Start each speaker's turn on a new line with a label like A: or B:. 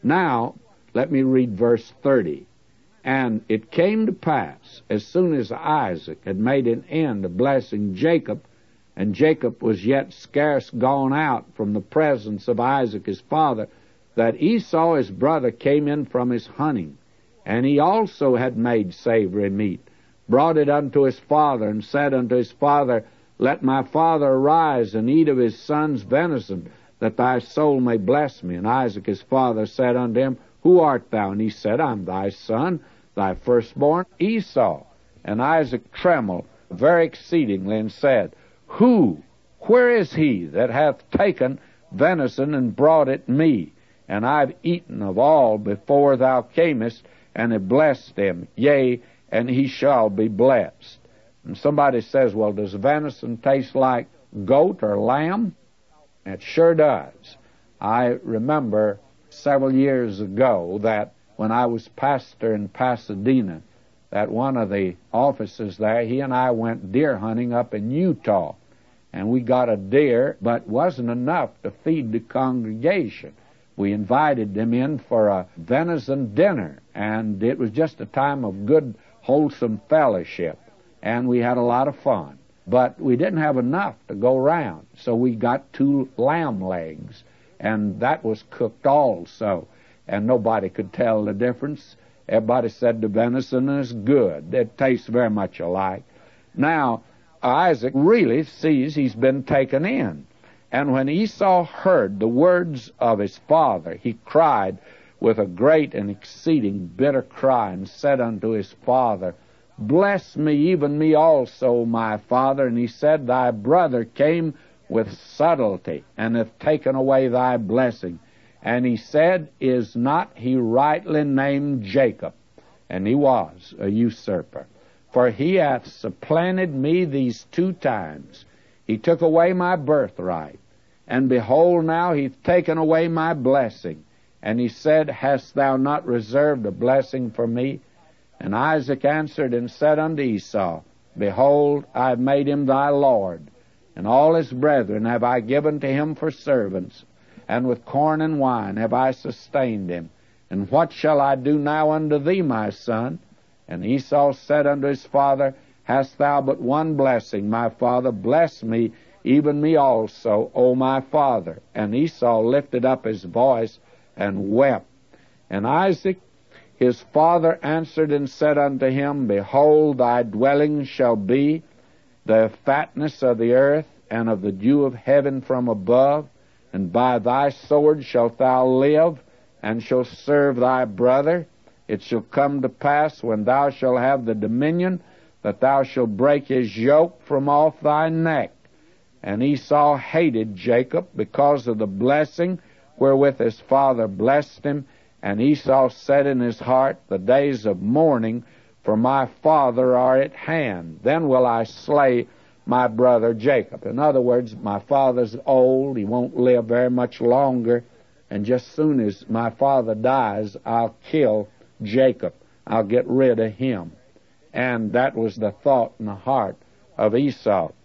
A: Now, let me read verse 30. And it came to pass, as soon as Isaac had made an end of blessing Jacob, and Jacob was yet scarce gone out from the presence of Isaac his father, that Esau his brother came in from his hunting. And he also had made savory meat, brought it unto his father, and said unto his father, Let my father arise and eat of his son's venison, that thy soul may bless me. And Isaac his father said unto him, Who art thou? And he said, I am thy son, thy firstborn Esau. And Isaac trembled very exceedingly, and said, Where is he that hath taken venison and brought it me? And I have eaten of all before thou camest, and have blessed him, yea, and he shall be blessed. And somebody says, well, does venison taste like goat or lamb? It sure does. I remember several years ago that when I was pastor in Pasadena, that one of the officers there, he and I went deer hunting up in Utah. And we got a deer, but wasn't enough to feed the congregation. We invited them in for a venison dinner, and it was just a time of good, wholesome fellowship. And we had a lot of fun. But we didn't have enough to go round, so we got 2 lamb legs, and that was cooked also. And nobody could tell the difference. Everybody said the venison is good. It tastes very much alike. Now, Isaac really sees he's been taken in. And when Esau heard the words of his father, he cried with a great and exceeding bitter cry, and said unto his father, Bless me, even me also, my father. And he said, Thy brother came with subtlety, and hath taken away thy blessing. And he said, Is not he rightly named Jacob? And he was a usurper. For he hath supplanted me these 2 times. He took away my birthright. And behold, now he hath taken away my blessing. And he said, Hast thou not reserved a blessing for me? And Isaac answered and said unto Esau, Behold, I have made him thy lord, and all his brethren have I given to him for servants, and with corn and wine have I sustained him. And what shall I do now unto thee, my son? And Esau said unto his father, Hast thou but one blessing, my father? Bless me, even me also, O my father. And Esau lifted up his voice and wept. And Isaac his father answered and said unto him, Behold, thy dwelling shall be the fatness of the earth, and of the dew of heaven from above, and by thy sword shalt thou live, and shalt serve thy brother. It shall come to pass, when thou shalt have the dominion, that thou shalt break his yoke from off thy neck. And Esau hated Jacob because of the blessing wherewith his father blessed him. And Esau said in his heart, The days of mourning for my father are at hand. Then will I slay my brother Jacob. In other words, my father's old. He won't live very much longer. And just soon as my father dies, I'll kill Jacob. I'll get rid of him. And that was the thought in the heart of Esau.